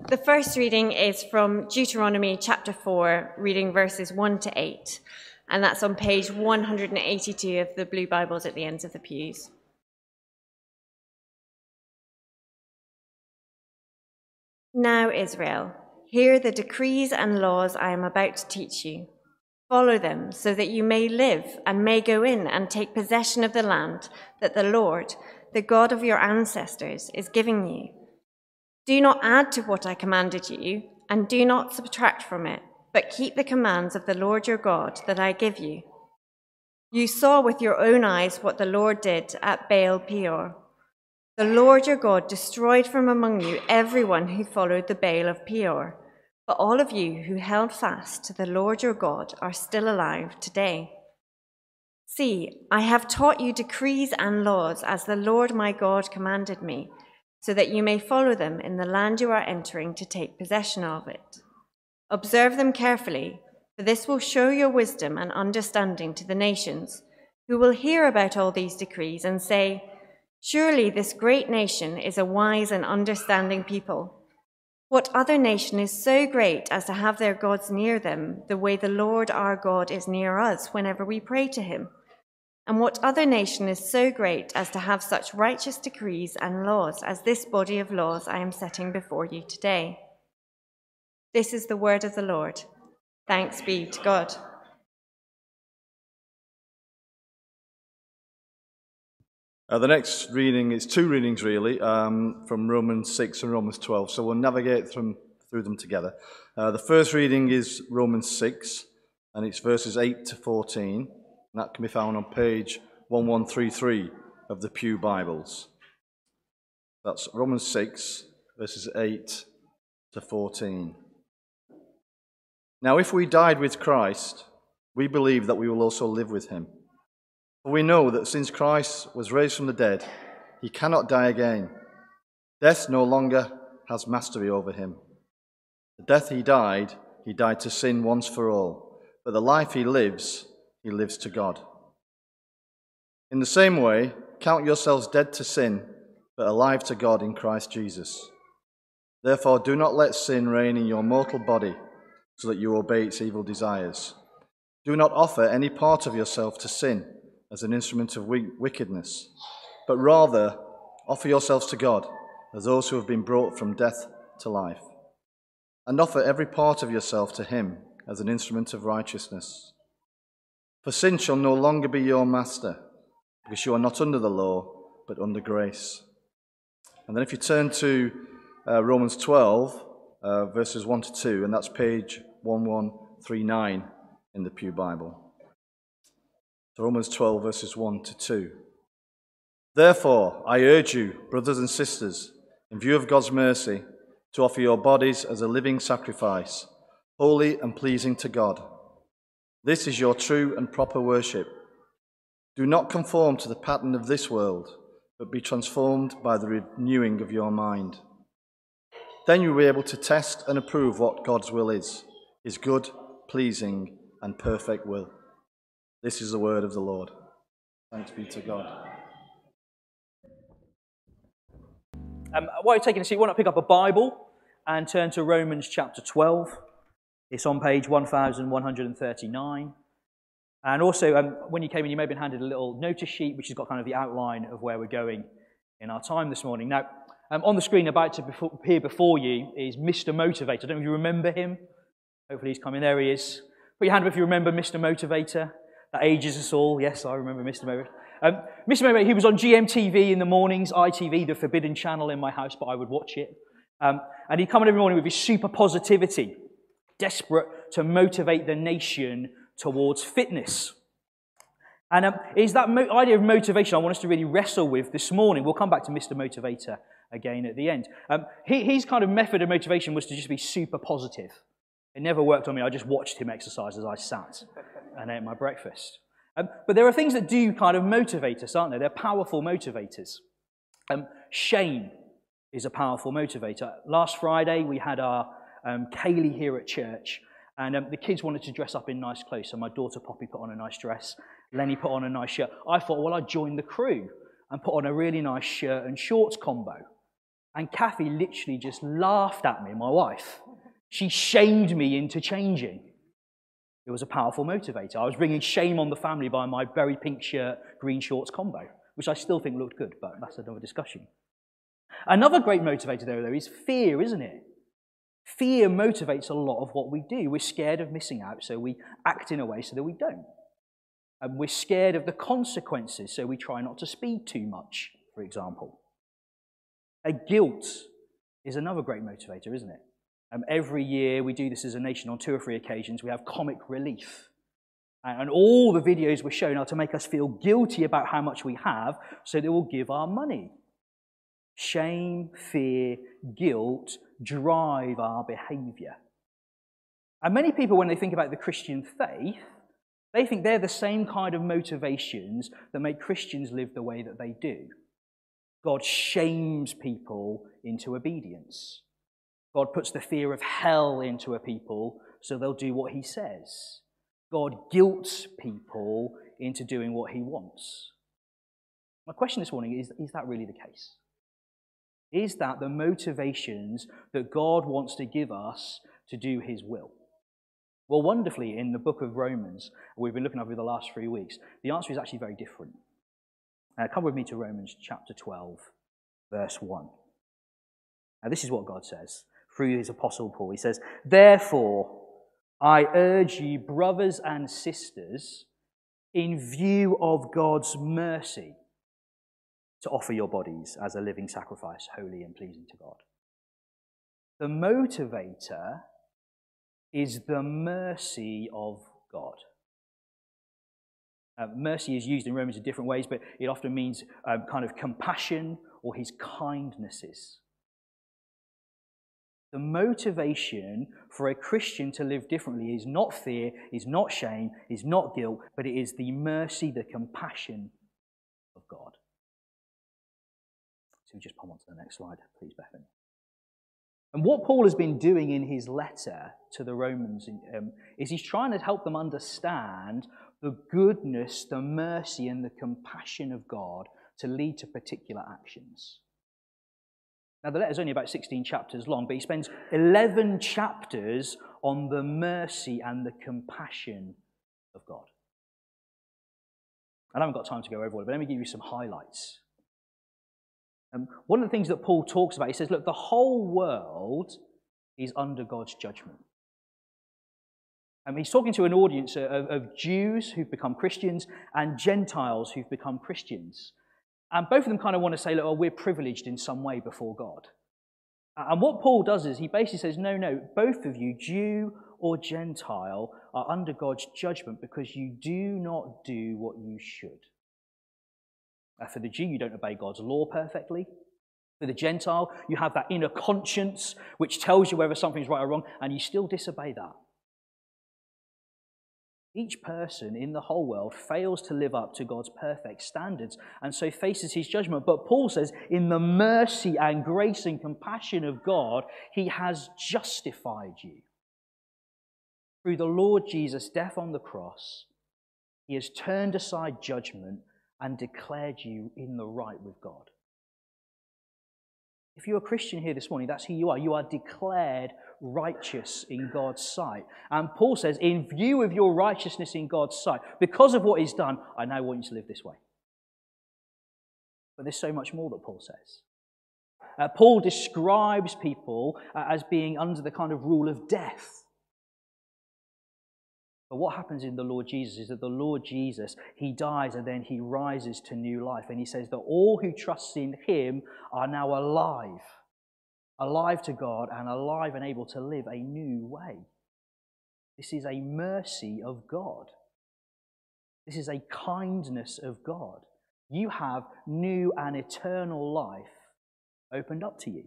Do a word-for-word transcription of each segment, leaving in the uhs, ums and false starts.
The first reading is from Deuteronomy chapter four, reading verses one to eight, and that's on page one hundred eighty-two of the blue Bibles at the ends of the pews. Now, Israel, hear the decrees and laws I am about to teach you. Follow them so that you may live and may go in and take possession of the land that the Lord, the God of your ancestors, is giving you. Do not add to what I commanded you, and do not subtract from it, but keep the commands of the Lord your God that I give you. You saw with your own eyes what the Lord did at Baal Peor. The Lord your God destroyed from among you everyone who followed the Baal of Peor, but all of you who held fast to the Lord your God are still alive today. See, I have taught you decrees and laws as the Lord my God commanded me, so that you may follow them in the land you are entering to take possession of it. Observe them carefully, for this will show your wisdom and understanding to the nations, who will hear about all these decrees and say, surely this great nation is a wise and understanding people. What other nation is so great as to have their gods near them, the way the Lord our God is near us whenever we pray to him? And what other nation is so great as to have such righteous decrees and laws as this body of laws I am setting before you today? This is the word of the Lord. Thanks be to God. Uh, the next reading is two readings, really, um, from Romans six and Romans twelve, so we'll navigate from, through them together. Uh, the first reading is Romans six, and it's verses eight to fourteen. And that can be found on page eleven thirty-three of the Pew Bibles. That's Romans six, verses eight to fourteen. Now, if we died with Christ, we believe that we will also live with him. For we know that since Christ was raised from the dead, he cannot die again. Death no longer has mastery over him. The death he died, he died to sin once for all. But the life he lives, he lives to God. In the same way, count yourselves dead to sin, but alive to God in Christ Jesus. Therefore, do not let sin reign in your mortal body, so that you obey its evil desires. Do not offer any part of yourself to sin as an instrument of wickedness, but rather offer yourselves to God as those who have been brought from death to life, and offer every part of yourself to him as an instrument of righteousness. For sin shall no longer be your master, because you are not under the law, but under grace. And then if you turn to uh, Romans twelve, uh, verses one to two, and that's page eleven thirty-nine in the Pew Bible. So Romans twelve, verses one to two. Therefore, I urge you, brothers and sisters, in view of God's mercy, to offer your bodies as a living sacrifice, holy and pleasing to God. This is your true and proper worship. Do not conform to the pattern of this world, but be transformed by the renewing of your mind. Then you will be able to test and approve what God's will is, his good, pleasing, and perfect will. This is the word of the Lord. Thanks be to God. Um, while you're taking a seat, why not pick up a Bible and turn to Romans chapter twelve. It's on page one thousand one hundred thirty-nine. And also, um, when you came in, you may have been handed a little notice sheet, which has got kind of the outline of where we're going in our time this morning. Now, um, on the screen about to before, appear before you is Mister Motivator. I don't know if you remember him. Hopefully he's coming. There he is. Put your hand up if you remember Mister Motivator. That ages us all. Yes, I remember Mister Motivator. Um, Mister Motivator, he was on G M T V in the mornings, I T V, the forbidden channel in my house, but I would watch it. Um, and he'd come in every morning with his super positivity, desperate to motivate the nation towards fitness. And um, is that mo- idea of motivation I want us to really wrestle with this morning. We'll come back to Mister Motivator again at the end. Um, he, his kind of method of motivation was to just be super positive. It never worked on me. I just watched him exercise as I sat and ate my breakfast. Um, but there are things that do kind of motivate us, aren't there? They're powerful motivators. Um, shame is a powerful motivator. Last Friday, we had our um, Kaylee here at church, and um, the kids wanted to dress up in nice clothes. So my daughter Poppy put on a nice dress. Lenny put on a nice shirt. I thought, well, I'd join the crew and put on a really nice shirt and shorts combo. And Kathy literally just laughed at me, my wife. She shamed me into changing. It was a powerful motivator. I was bringing shame on the family by my very pink shirt, green shorts combo, which I still think looked good, but that's another discussion. Another great motivator, though, though, is fear, isn't it? Fear motivates a lot of what we do. We're scared of missing out, so we act in a way so that we don't. And we're scared of the consequences, so we try not to speed too much, for example. A guilt is another great motivator, isn't it? Um, every year, we do this as a nation on two or three occasions. We have comic relief. And, and all the videos we're shown are to make us feel guilty about how much we have so that we'll give our money. Shame, fear, guilt drive our behavior. And many people, when they think about the Christian faith, they think they're the same kind of motivations that make Christians live the way that they do. God shames people into obedience. God puts the fear of hell into a people so they'll do what he says. God guilts people into doing what he wants. My question this morning is, is that really the case? Is that the motivations that God wants to give us to do his will? Well, wonderfully, in the book of Romans, we've been looking over the last three weeks, the answer is actually very different. Uh, come with me to Romans chapter twelve, verse one. Now, this is what God says through his apostle Paul. He says, "Therefore, I urge you, brothers and sisters, in view of God's mercy, to offer your bodies as a living sacrifice, holy and pleasing to God." The motivator is the mercy of God. Uh, mercy is used in Romans in different ways, but it often means um, kind of compassion or his kindnesses. The motivation for a Christian to live differently is not fear, is not shame, is not guilt, but it is the mercy, the compassion of God. So we just pop on to the next slide, please, Bethany. And what Paul has been doing in his letter to the Romans um, is he's trying to help them understand the goodness, the mercy, and the compassion of God to lead to particular actions. Now, the letter's only about sixteen chapters long, but he spends eleven chapters on the mercy and the compassion of God. I haven't got time to go over all of it, but let me give you some highlights. Um, one of the things that Paul talks about, he says, look, the whole world is under God's judgment. Um, he's talking to an audience of, of Jews who've become Christians and Gentiles who've become Christians. And both of them kind of want to say, look, oh, we're privileged in some way before God. And what Paul does is he basically says, no, no, both of you, Jew or Gentile, are under God's judgment because you do not do what you should. Uh, for the Jew, you don't obey God's law perfectly. For the Gentile, you have that inner conscience which tells you whether something's right or wrong, and you still disobey that. Each person in the whole world fails to live up to God's perfect standards and so faces his judgment. But Paul says, in the mercy and grace and compassion of God, he has justified you. Through the Lord Jesus' death on the cross, he has turned aside judgment and declared you in the right with God. If you're a Christian here this morning, that's who you are. You are declared righteous in God's sight. And Paul says, in view of your righteousness in God's sight, because of what he's done, I now want you to live this way. But there's so much more that Paul says. Uh, Paul describes people uh, as being under the kind of rule of death. But what happens in the Lord Jesus is that the Lord Jesus, he dies and then he rises to new life. And he says that all who trust in him are now alive. Alive to God and alive and able to live a new way. This is a mercy of God. This is a kindness of God. You have new and eternal life opened up to you.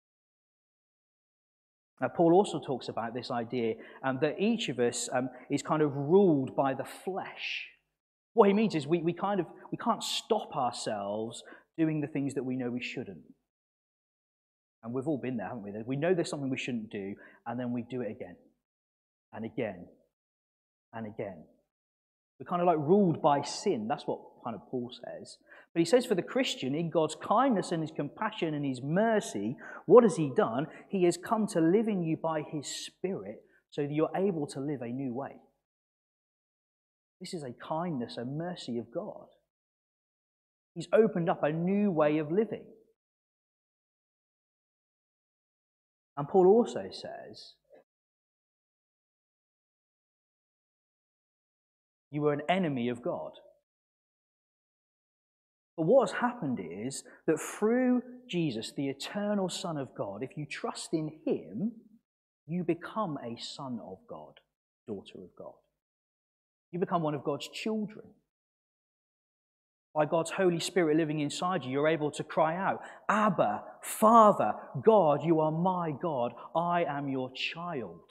Now, Paul also talks about this idea um, that each of us um, is kind of ruled by the flesh. What he means is we, we kind of we can't stop ourselves doing the things that we know we shouldn't. And we've all been there, haven't we? We know there's something we shouldn't do, and then we do it again, and again, and again. We're kind of like ruled by sin. That's what kind of Paul says. But he says for the Christian, in God's kindness and his compassion and his mercy, what has he done? He has come to live in you by his Spirit so that you're able to live a new way. This is a kindness and mercy of God. He's opened up a new way of living. And Paul also says, you were an enemy of God. But what has happened is that through Jesus, the eternal Son of God, if you trust in him, you become a son of God, daughter of God. You become one of God's children. By God's Holy Spirit living inside you, you're able to cry out, Abba, Father, God, you are my God. I am your child.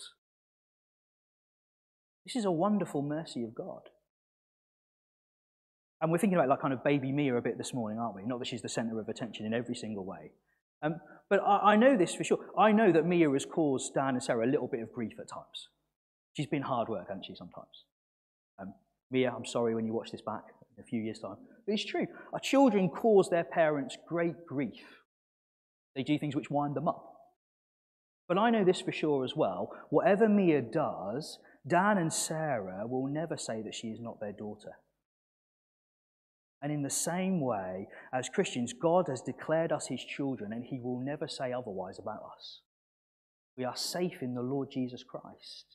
This is a wonderful mercy of God. And we're thinking about like kind of baby Mia a bit this morning, aren't we? Not that she's the centre of attention in every single way. Um, but I, I know this for sure. I know that Mia has caused Dan and Sarah a little bit of grief at times. She's been hard work, hasn't she, sometimes? Um, Mia, I'm sorry when you watch this back in a few years' time. But it's true. Our children cause their parents great grief. They do things which wind them up. But I know this for sure as well. Whatever Mia does, Dan and Sarah will never say that she is not their daughter. And in the same way, as Christians, God has declared us his children, and he will never say otherwise about us. We are safe in the Lord Jesus Christ.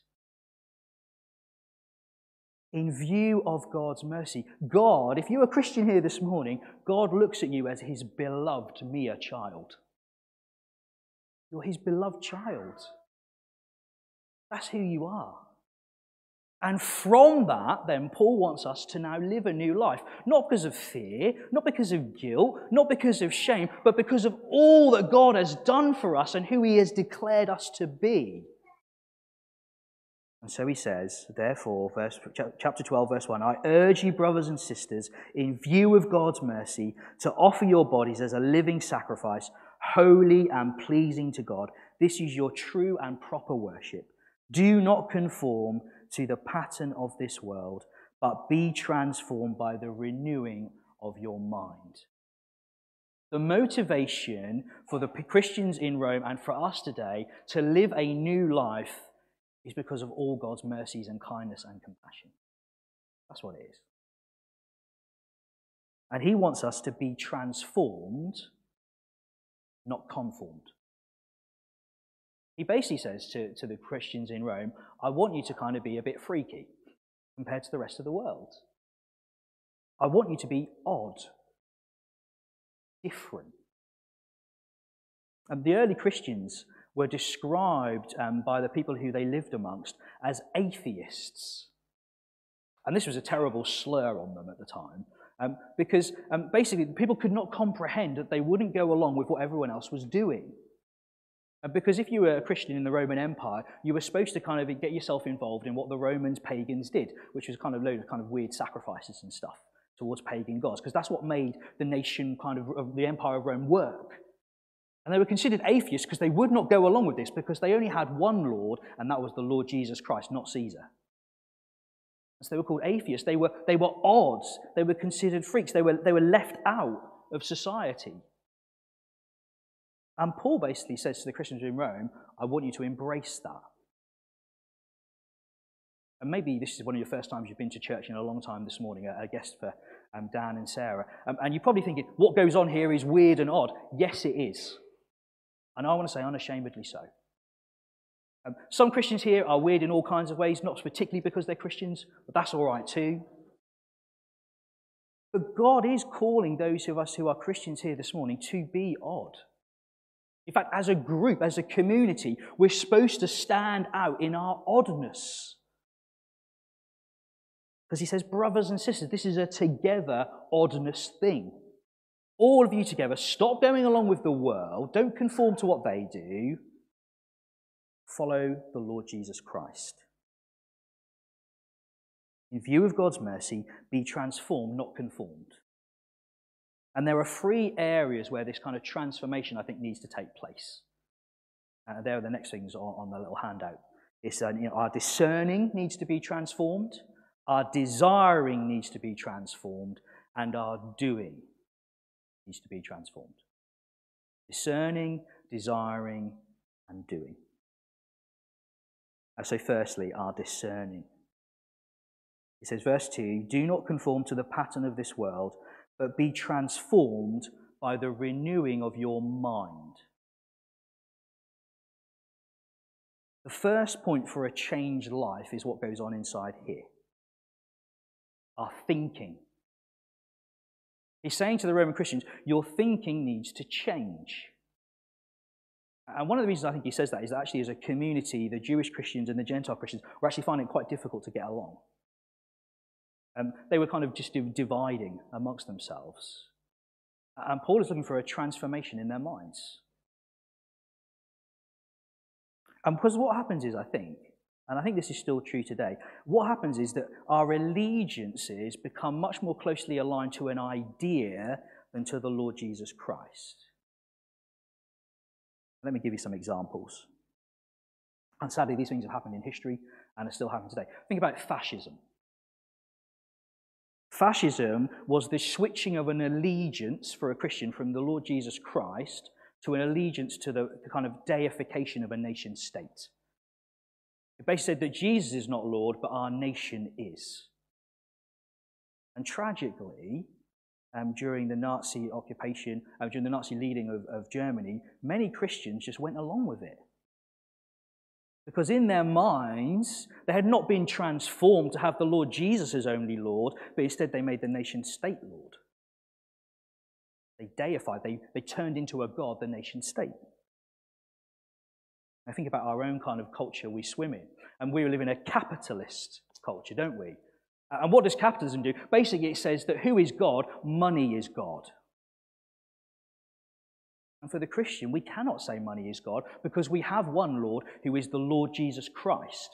In view of God's mercy, God, if you're a Christian here this morning, God looks at you as his beloved Mia child. You're his beloved child. That's who you are. And from that, then, Paul wants us to now live a new life. Not because of fear, not because of guilt, not because of shame, but because of all that God has done for us and who he has declared us to be. And so he says, therefore, verse, chapter twelve, verse one, I urge you, brothers and sisters, in view of God's mercy, to offer your bodies as a living sacrifice, holy and pleasing to God. This is your true and proper worship. Do not conform to the pattern of this world, but be transformed by the renewing of your mind. The motivation for the Christians in Rome and for us today to live a new life is because of all God's mercies and kindness and compassion. That's what it is. And he wants us to be transformed, not conformed. He basically says to, to the Christians in Rome, I want you to kind of be a bit freaky compared to the rest of the world. I want you to be odd, different. And the early Christians were described um, by the people who they lived amongst as atheists. And this was a terrible slur on them at the time, um, because um, basically people could not comprehend that they wouldn't go along with what everyone else was doing. Because if you were a Christian in the Roman Empire, you were supposed to kind of get yourself involved in what the Romans pagans did, which was kind of loads of kind of weird sacrifices and stuff towards pagan gods, because that's what made the nation kind of, of the Empire of Rome work. And they were considered atheists because they would not go along with this because they only had one Lord, and that was the Lord Jesus Christ, not Caesar. So they were called atheists. They were, they were odds. They were considered freaks. They were, they were left out of society. And Paul basically says to the Christians in Rome, I want you to embrace that. And maybe this is one of your first times you've been to church in a long time this morning, a guest for um, Dan and Sarah. Um, and you're probably thinking, what goes on here is weird and odd. Yes, it is. And I want to say unashamedly so. Um, some Christians here are weird in all kinds of ways, not particularly because they're Christians, but that's all right too. But God is calling those of us who are Christians here this morning to be odd. In fact, as a group, as a community, we're supposed to stand out in our oddness. Because he says, brothers and sisters, this is a together oddness thing. All of you together, stop going along with the world. Don't conform to what they do. Follow the Lord Jesus Christ. In view of God's mercy, be transformed, not conformed. And there are three areas where this kind of transformation, I think, needs to take place. Uh, there are the next things on, on the little handout. It's, uh, you know, our discerning needs to be transformed. Our desiring needs to be transformed, and our doing needs to be transformed. Discerning, desiring, and doing. So firstly, our discerning. It says, verse two, do not conform to the pattern of this world, but be transformed by the renewing of your mind. The first point for a changed life is what goes on inside here. Our thinking. He's saying to the Roman Christians, your thinking needs to change. And one of the reasons I think he says that is that actually as a community, the Jewish Christians and the Gentile Christians were actually finding it quite difficult to get along. Um, they were kind of just dividing amongst themselves. And Paul is looking for a transformation in their minds. And because what happens is, I think, and I think this is still true today, what happens is that our allegiances become much more closely aligned to an idea than to the Lord Jesus Christ. Let me give you some examples. And sadly, these things have happened in history and are still happening today. Think about fascism. Fascism was the switching of an allegiance for a Christian from the Lord Jesus Christ to an allegiance to the, the kind of deification of a nation state. It basically said that Jesus is not Lord, but our nation is. And tragically, um, during the Nazi occupation, uh, during the Nazi leading of, of Germany, many Christians just went along with it. Because in their minds, they had not been transformed to have the Lord Jesus as only Lord, but instead they made the nation state Lord. They deified, they, they turned into a god the nation state. Now think about our own kind of culture we swim in. And we live in a capitalist culture, don't we? And what does capitalism do? Basically it says that who is God? Money is God. And for the Christian, we cannot say money is God because we have one Lord who is the Lord Jesus Christ.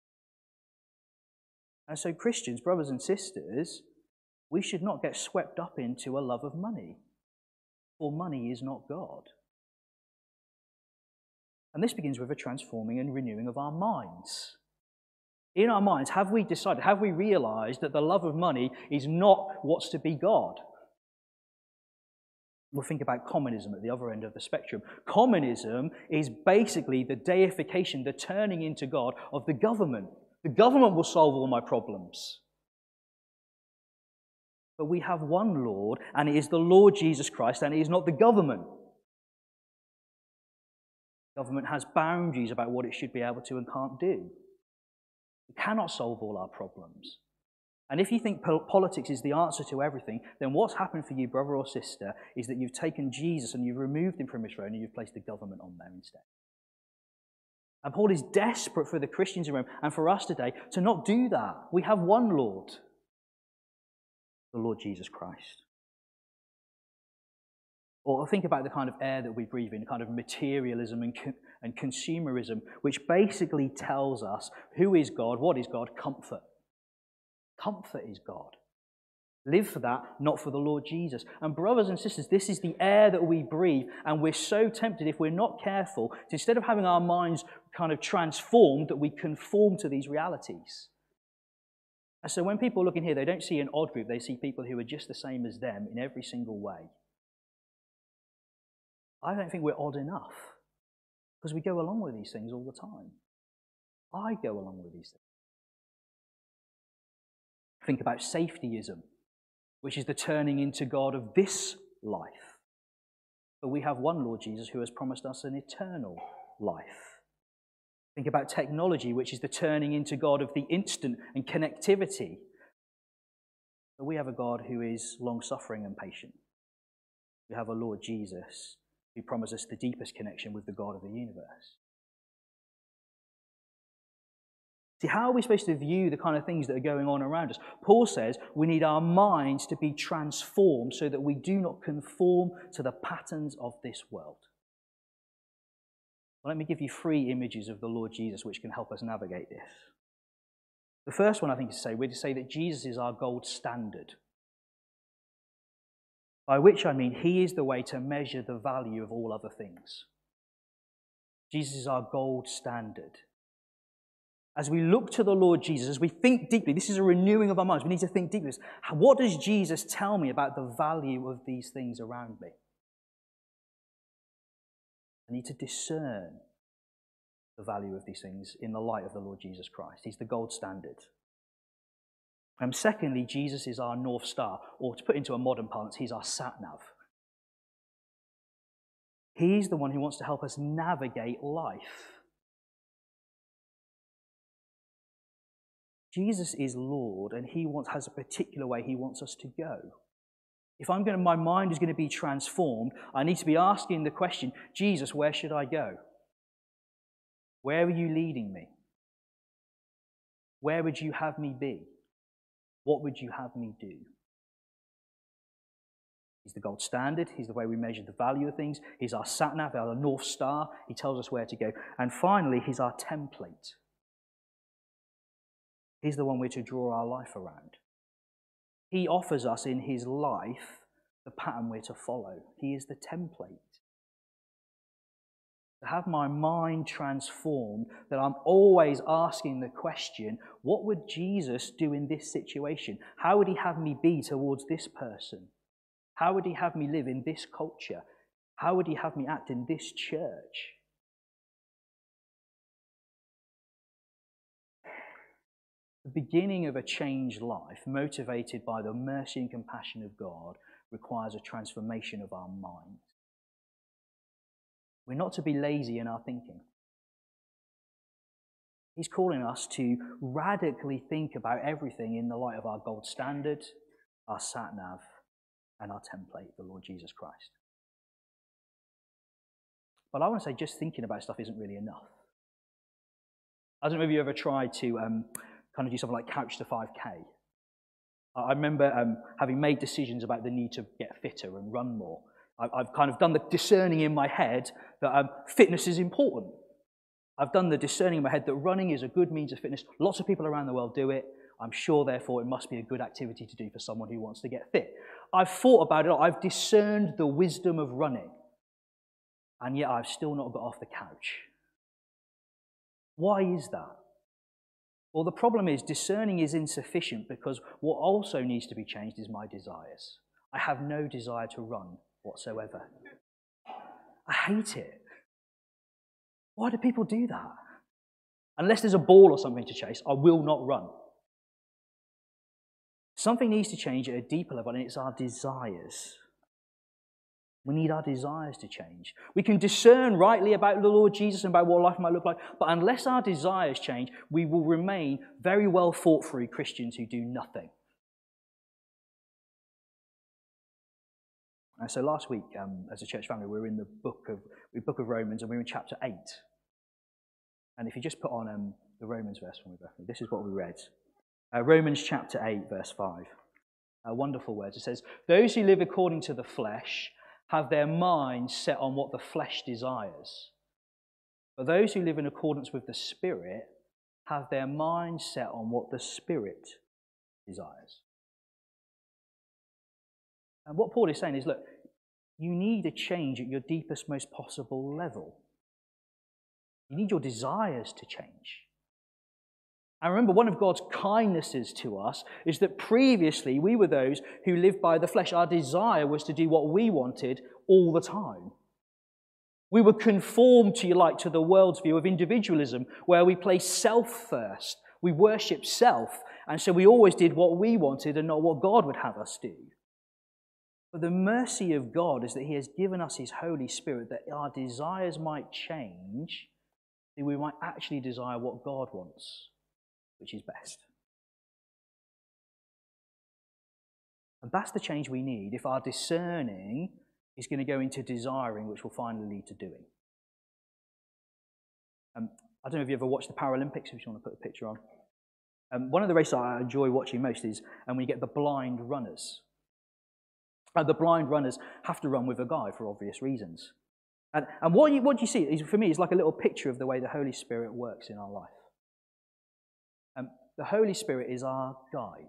And so Christians, brothers and sisters, we should not get swept up into a love of money. For money is not God. And this begins with a transforming and renewing of our minds. In our minds, have we decided, have we realized that the love of money is not what's to be God? We'll think about communism at the other end of the spectrum. Communism is basically the deification, the turning into God of the government. The government will solve all my problems. But we have one Lord, and it is the Lord Jesus Christ, and it is not the government. Government has boundaries about what it should be able to and can't do. It cannot solve all our problems. And if you think politics is the answer to everything, then what's happened for you, brother or sister, is that you've taken Jesus and you've removed him from his throne and you've placed the government on there instead. And Paul is desperate for the Christians in Rome and for us today to not do that. We have one Lord, the Lord Jesus Christ. Or think about the kind of air that we breathe in, kind of materialism and, co- and consumerism, which basically tells us who is God, what is God, comfort. Comfort is God. Live for that, not for the Lord Jesus. And brothers and sisters, this is the air that we breathe, and we're so tempted, if we're not careful, to instead of having our minds kind of transformed, that we conform to these realities. And so when people look in here, they don't see an odd group, they see people who are just the same as them in every single way. I don't think we're odd enough, because we go along with these things all the time. I go along with these things. Think about safetyism, which is the turning into God of this life. But we have one Lord Jesus who has promised us an eternal life. Think about technology, which is the turning into God of the instant and connectivity. But we have a God who is long-suffering and patient. We have a Lord Jesus who promises us the deepest connection with the God of the universe. See, how are we supposed to view the kind of things that are going on around us? Paul says we need our minds to be transformed so that we do not conform to the patterns of this world. Well, let me give you three images of the Lord Jesus which can help us navigate this. The first one, I think, is to say, we're to say that Jesus is our gold standard. By which I mean he is the way to measure the value of all other things. Jesus is our gold standard. As we look to the Lord Jesus, as we think deeply, this is a renewing of our minds. We need to think deeply. What does Jesus tell me about the value of these things around me? I need to discern the value of these things in the light of the Lord Jesus Christ. He's the gold standard. And secondly, Jesus is our North Star, or to put into a modern parlance, he's our sat-nav. He's the one who wants to help us navigate life. Jesus is Lord, and he wants, has a particular way he wants us to go. If I'm going to, my mind is going to be transformed, I need to be asking the question, Jesus, where should I go? Where are you leading me? Where would you have me be? What would you have me do? He's the gold standard. He's the way we measure the value of things. He's our sat-nav, our North Star. He tells us where to go. And finally, he's our template. He's the one we're to draw our life around. He offers us in his life the pattern we're to follow. He is the template. To have my mind transformed, that I'm always asking the question, what would Jesus do in this situation? How would he have me be towards this person? How would he have me live in this culture? How would he have me act in this church? The beginning of a changed life, motivated by the mercy and compassion of God, requires a transformation of our mind. We're not to be lazy in our thinking. He's calling us to radically think about everything in the light of our gold standard, our sat-nav, and our template, the Lord Jesus Christ. But I want to say just thinking about stuff isn't really enough. I don't know if you ever tried to um, kind of do something like Couch to five K. I remember um, having made decisions about the need to get fitter and run more. I've kind of done the discerning in my head that um, fitness is important. I've done the discerning in my head that running is a good means of fitness. Lots of people around the world do it. I'm sure, therefore, it must be a good activity to do for someone who wants to get fit. I've thought about it. I've discerned the wisdom of running. And yet I've still not got off the couch. Why is that? Well, the problem is discerning is insufficient because what also needs to be changed is my desires. I have no desire to run whatsoever. I hate it. Why do people do that? Unless there's a ball or something to chase, I will not run. Something needs to change at a deeper level, and it's our desires. We need our desires to change. We can discern rightly about the Lord Jesus and about what life might look like, but unless our desires change, we will remain very well thought through Christians who do nothing. And so last week, um, as a church family, we were in the book of the book of Romans, and we were in chapter eight. And if you just put on um, the Romans verse for me, Bethany, this is what we read. Uh, Romans chapter eight, verse five. Uh, wonderful words. It says, "Those who live according to the flesh have their minds set on what the flesh desires. But those who live in accordance with the Spirit have their minds set on what the Spirit desires." And what Paul is saying is, look, you need a change at your deepest, most possible level. You need your desires to change. And remember, one of God's kindnesses to us is that previously we were those who lived by the flesh. Our desire was to do what we wanted all the time. We were conformed, to you like, to the world's view of individualism, where we place self first. We worship self, and so we always did what we wanted and not what God would have us do. But the mercy of God is that he has given us his Holy Spirit that our desires might change, that we might actually desire what God wants, which is best. And that's the change we need if our discerning is going to go into desiring, which will finally lead to doing. Um, I don't know if you ever watched the Paralympics, if you want to put a picture on. Um, one of the races I enjoy watching most is um, when you get the blind runners. Uh, the blind runners have to run with a guide for obvious reasons. And, and what, you, what you see, is, for me, is like a little picture of the way the Holy Spirit works in our life. Um, the Holy Spirit is our guide.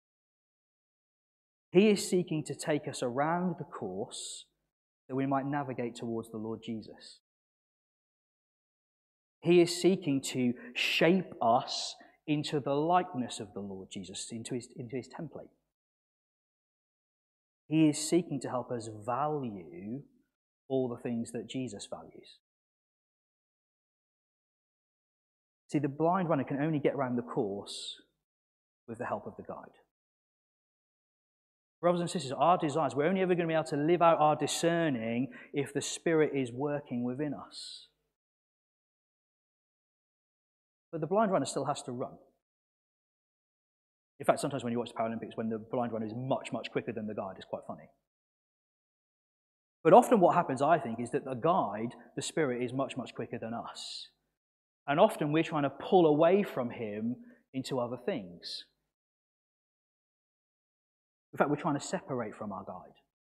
He is seeking to take us around the course that we might navigate towards the Lord Jesus. He is seeking to shape us into the likeness of the Lord Jesus, into his, into his template. He is seeking to help us value all the things that Jesus values. See, the blind runner can only get around the course with the help of the guide. Brothers and sisters, our desires, we're only ever going to be able to live out our discerning if the Spirit is working within us. But the blind runner still has to run. In fact, sometimes when you watch the Paralympics, when the blind runner is much, much quicker than the guide, it's quite funny. But often what happens, I think, is that the guide, the Spirit, is much, much quicker than us. And often we're trying to pull away from him into other things. In fact, we're trying to separate from our guide.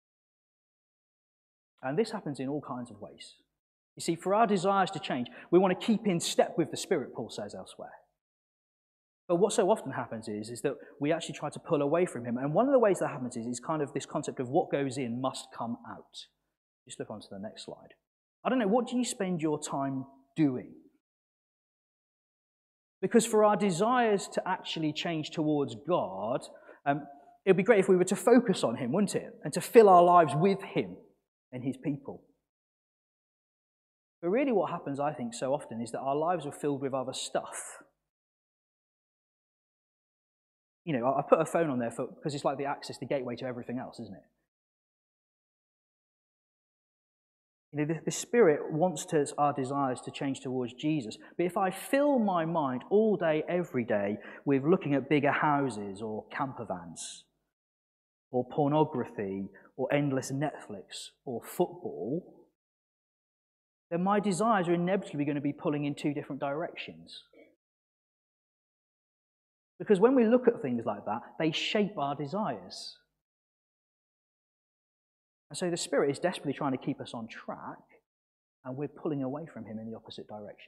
And this happens in all kinds of ways. You see, for our desires to change, we want to keep in step with the Spirit, Paul says elsewhere. But what so often happens is, is that we actually try to pull away from him. And one of the ways that happens is, is kind of this concept of what goes in must come out. Just look on to the next slide. I don't know, what do you spend your time doing? Because for our desires to actually change towards God, um, it would be great if we were to focus on him, wouldn't it? And to fill our lives with him and his people. But really what happens, I think, so often is that our lives are filled with other stuff. You know, I put a phone on there for, because it's like the access, the gateway to everything else, isn't it? You know, the, the Spirit wants to, our desires to change towards Jesus. But if I fill my mind all day, every day, with looking at bigger houses or camper vans, or pornography, or endless Netflix, or football, then my desires are inevitably going to be pulling in two different directions. Because when we look at things like that, they shape our desires. And so the Spirit is desperately trying to keep us on track, and we're pulling away from him in the opposite direction.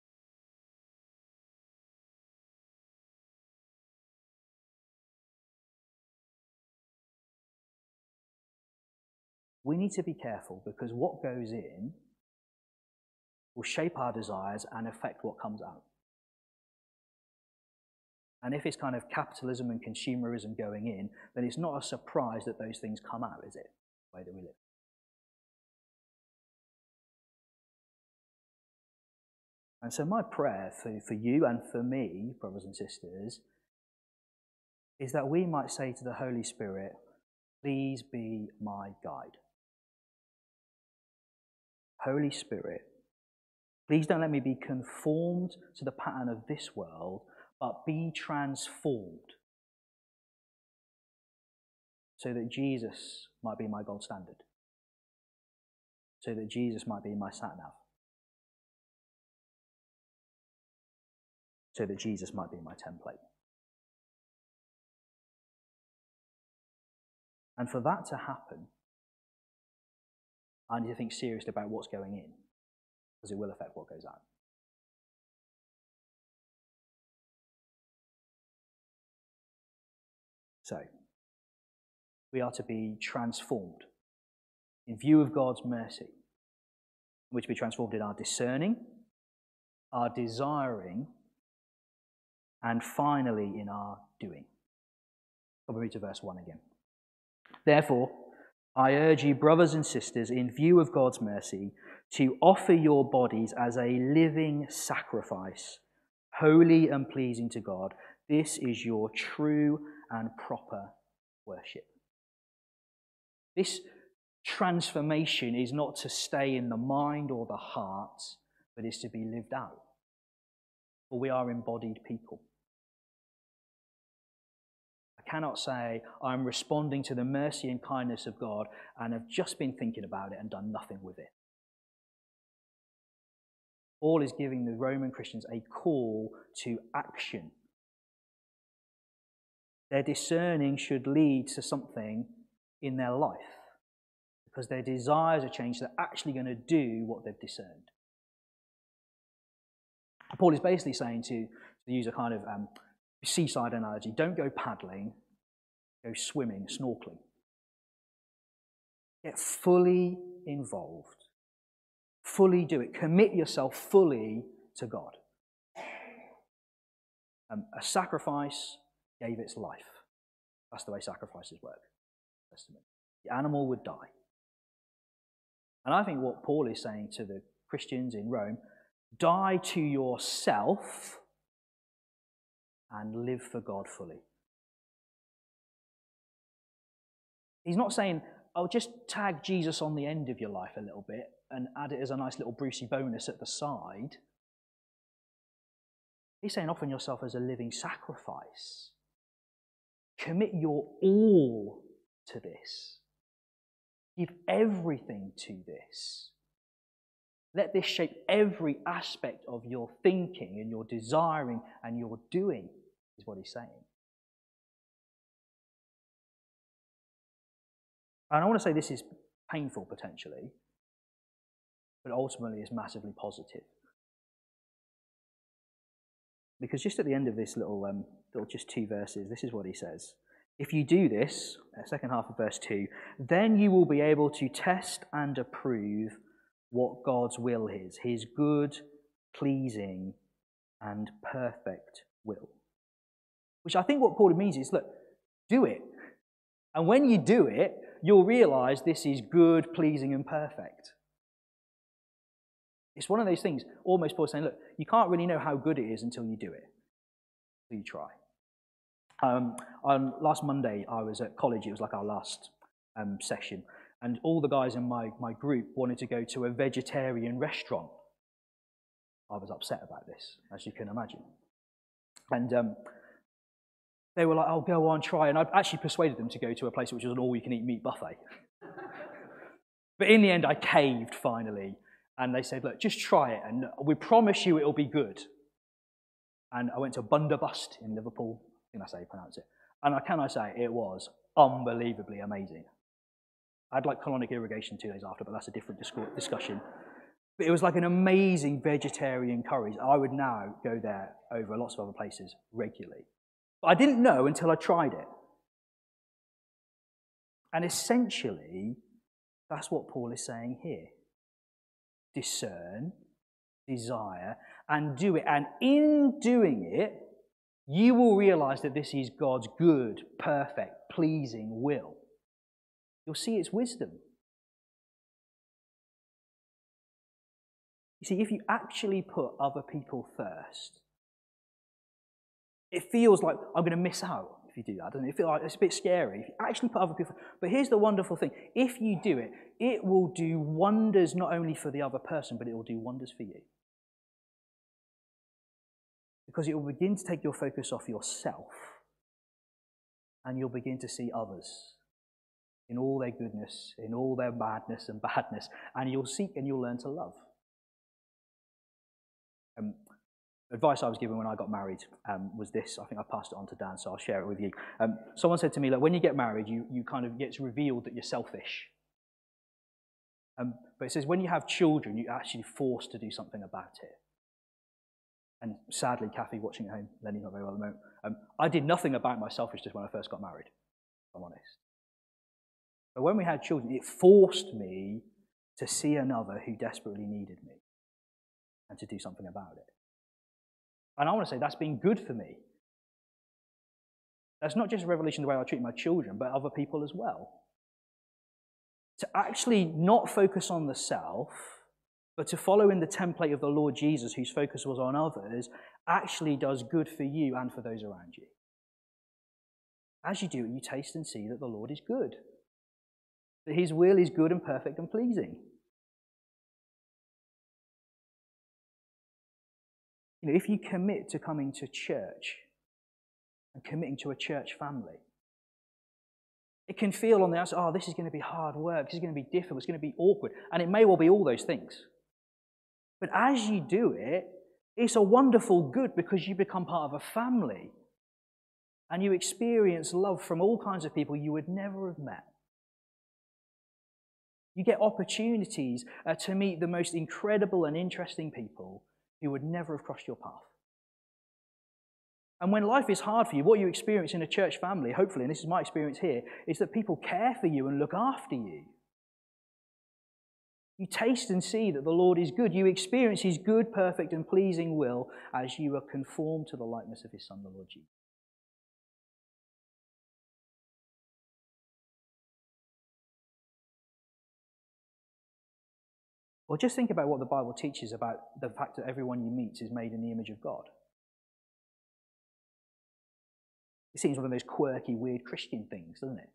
We need to be careful, because what goes in will shape our desires and affect what comes out. And if it's kind of capitalism and consumerism going in, then it's not a surprise that those things come out, is it? The way that we live. And so my prayer for, for you and for me, brothers and sisters, is that we might say to the Holy Spirit, please be my guide. Holy Spirit, please don't let me be conformed to the pattern of this world, but be transformed so that Jesus might be my gold standard, so that Jesus might be my sat-nav, so that Jesus might be my template. And for that to happen, I need to think seriously about what's going in, because it will affect what goes out. So, we are to be transformed in view of God's mercy. We're to be transformed in our discerning, our desiring, and finally in our doing. I'll read to verse one again. Therefore, I urge you, brothers and sisters, in view of God's mercy, to offer your bodies as a living sacrifice, holy and pleasing to God. This is your true and proper worship. This transformation is not to stay in the mind or the heart, but is to be lived out. For we are embodied people. I cannot say I'm responding to the mercy and kindness of God and have just been thinking about it and done nothing with it. Paul is giving the Roman Christians a call to action. Their discerning should lead to something in their life, because their desires are changed. They're actually going to do what they've discerned. Paul is basically saying, to, to use a kind of um, seaside analogy, don't go paddling, go swimming, snorkeling. Get fully involved. Fully do it. Commit yourself fully to God. Um, a sacrifice gave its life. That's the way sacrifices work. Testament. The animal would die. And I think what Paul is saying to the Christians in Rome, die to yourself and live for God fully. He's not saying, oh, just tag Jesus on the end of your life a little bit and add it as a nice little Brucey bonus at the side. He's saying offer yourself as a living sacrifice. Commit your all to this. Give everything to this. Let this shape every aspect of your thinking and your desiring and your doing, is what he's saying. And I want to say this is painful potentially, but ultimately is massively positive. Because just at the end of this little, um, little just two verses, this is what he says. If you do this, second half of verse two, then you will be able to test and approve what God's will is, his good, pleasing, and perfect will. Which I think what Paul means is, look, do it. And when you do it, you'll realize this is good, pleasing, and perfect. It's one of those things, almost Paul saying, look, you can't really know how good it is until you do it. Until you try. Um, on last Monday, I was at college. It was like our last um, session. And all the guys in my, my group wanted to go to a vegetarian restaurant. I was upset about this, as you can imagine. And um, they were like, oh, go on, try. And I actually persuaded them to go to a place which was an all-you-can-eat meat buffet. But in the end, I caved, finally. And they said, look, just try it, and we promise you it'll be good. And I went to Bunderbust in Liverpool. I think that's how you pronounce it. And I, can I say, it was unbelievably amazing. I had like colonic irrigation two days after, but that's a different discussion. But it was like an amazing vegetarian curry. I would now go there over lots of other places regularly. But I didn't know until I tried it. And essentially, that's what Paul is saying here. Discern, desire, and do it. And in doing it, you will realize that this is God's good, perfect, pleasing will. You'll see its wisdom. You see, if you actually put other people first, it feels like I'm going to miss out if you do that, doesn't it? It feels like it's a bit scary. If you actually put other people first. But here's the wonderful thing. If you do it, it will do wonders not only for the other person, but it will do wonders for you. Because it will begin to take your focus off yourself, and you'll begin to see others in all their goodness, in all their madness and badness, and you'll seek and you'll learn to love. Um, advice I was given when I got married um, was this. I think I passed it on to Dan, so I'll share it with you. Um, someone said to me, look, when you get married, you, you kind of gets revealed that you're selfish. Um, but it says when you have children, you're actually forced to do something about it. And sadly, Kathy, watching at home, Lenny's not very well at the moment, um, I did nothing about my selfishness when I first got married, if I'm honest. But when we had children, it forced me to see another who desperately needed me and to do something about it. And I want to say that's been good for me. That's not just a revelation of the way I treat my children, but other people as well. To actually not focus on the self, but to follow in the template of the Lord Jesus, whose focus was on others, actually does good for you and for those around you. As you do it, you taste and see that the Lord is good. That his will is good and perfect and pleasing. You know, if you commit to coming to church and committing to a church family, it can feel on the outside, oh, this is going to be hard work, this is going to be difficult, it's going to be awkward. And it may well be all those things. But as you do it, it's a wonderful good because you become part of a family. And you experience love from all kinds of people you would never have met. You get opportunities uh, to meet the most incredible and interesting people who would never have crossed your path. And when life is hard for you, what you experience in a church family, hopefully, and this is my experience here, is that people care for you and look after you. You taste and see that the Lord is good. You experience his good, perfect, and pleasing will as you are conformed to the likeness of his Son, the Lord Jesus. Or just think about what the Bible teaches about the fact that everyone you meet is made in the image of God. It seems one of those quirky, weird Christian things, doesn't it?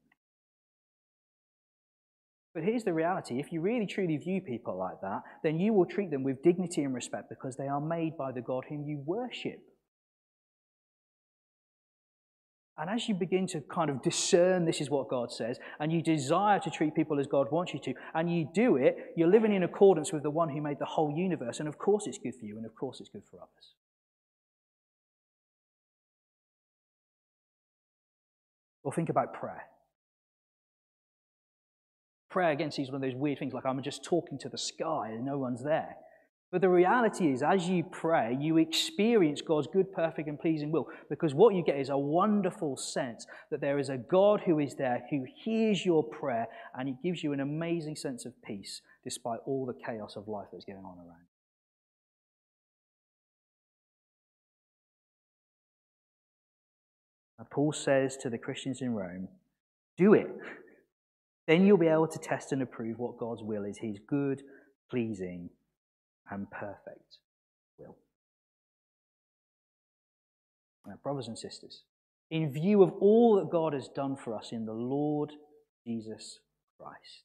But here's the reality. If you really truly view people like that, then you will treat them with dignity and respect because they are made by the God whom you worship. And as you begin to kind of discern this is what God says, and you desire to treat people as God wants you to, and you do it, you're living in accordance with the one who made the whole universe, and of course it's good for you, and of course it's good for others. Or think about prayer. Prayer, again, seems one of those weird things, like I'm just talking to the sky and no one's there. But the reality is, as you pray, you experience God's good, perfect, and pleasing will, because what you get is a wonderful sense that there is a God who is there, who hears your prayer, and he gives you an amazing sense of peace, despite all the chaos of life that's going on around. And Paul says to the Christians in Rome, do it. Then you'll be able to test and approve what God's will is, his good, pleasing, and perfect will. Now, brothers and sisters, in view of all that God has done for us in the Lord Jesus Christ,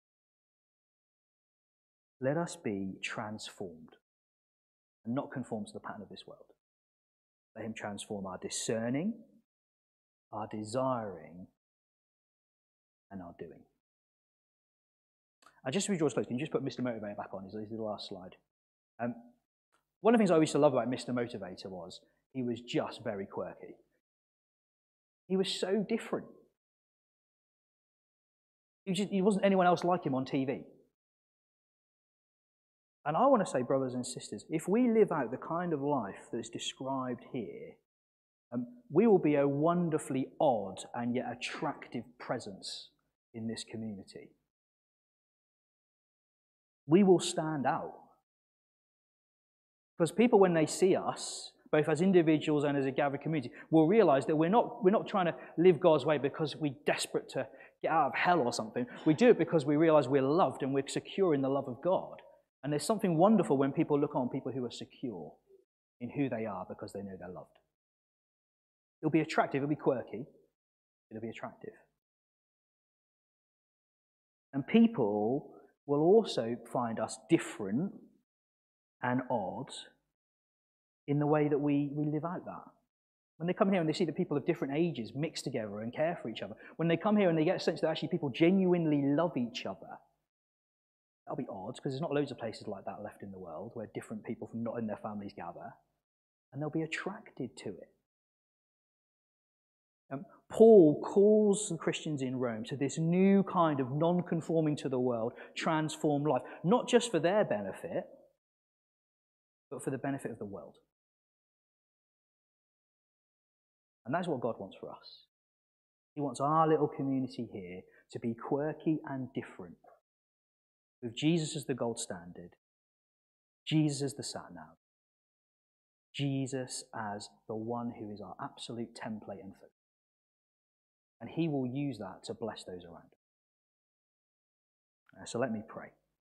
let us be transformed and not conform to the pattern of this world. Let him transform our discerning, our desiring, and our doing. And just to be drawn close, can you just put Mister Motivator back on? This is the last slide. Um, one of the things I used to love about Mister Motivator was he was just very quirky. He was so different. He, just, he wasn't anyone else like him on T V. And I want to say, brothers and sisters, if we live out the kind of life that's described here, um, we will be a wonderfully odd and yet attractive presence in this community. We will stand out. Because people, when they see us, both as individuals and as a gathered community, will realize that we're not, we're not trying to live God's way because we're desperate to get out of hell or something. We do it because we realize we're loved and we're secure in the love of God. And there's something wonderful when people look on people who are secure in who they are because they know they're loved. It'll be attractive, it'll be quirky, it'll be attractive. And people will also find us different and odd in the way that we, we live out that. When they come here and they see that people of different ages mix together and care for each other, when they come here and they get a sense that actually people genuinely love each other, that'll be odd, because there's not loads of places like that left in the world where different people from not in their families gather, and they'll be attracted to it. Um, Paul calls the Christians in Rome to this new kind of non-conforming to the world, transformed life, not just for their benefit, but for the benefit of the world. And that's what God wants for us. He wants our little community here to be quirky and different, with Jesus as the gold standard, Jesus as the sat-nav, Jesus as the one who is our absolute template and focus. And he will use that to bless those around. Uh, so let me pray.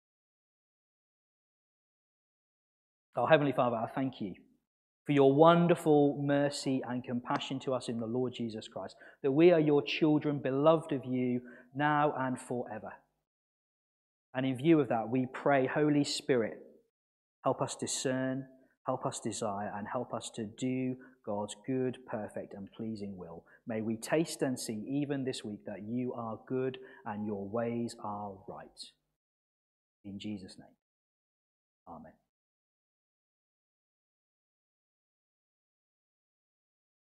Oh, Heavenly Father, I thank you for your wonderful mercy and compassion to us in the Lord Jesus Christ, that we are your children, beloved of you, now and forever. And in view of that, we pray, Holy Spirit, help us discern, help us desire, and help us to do God's good, perfect, and pleasing will. May we taste and see even this week that you are good and your ways are right. In Jesus' name, amen.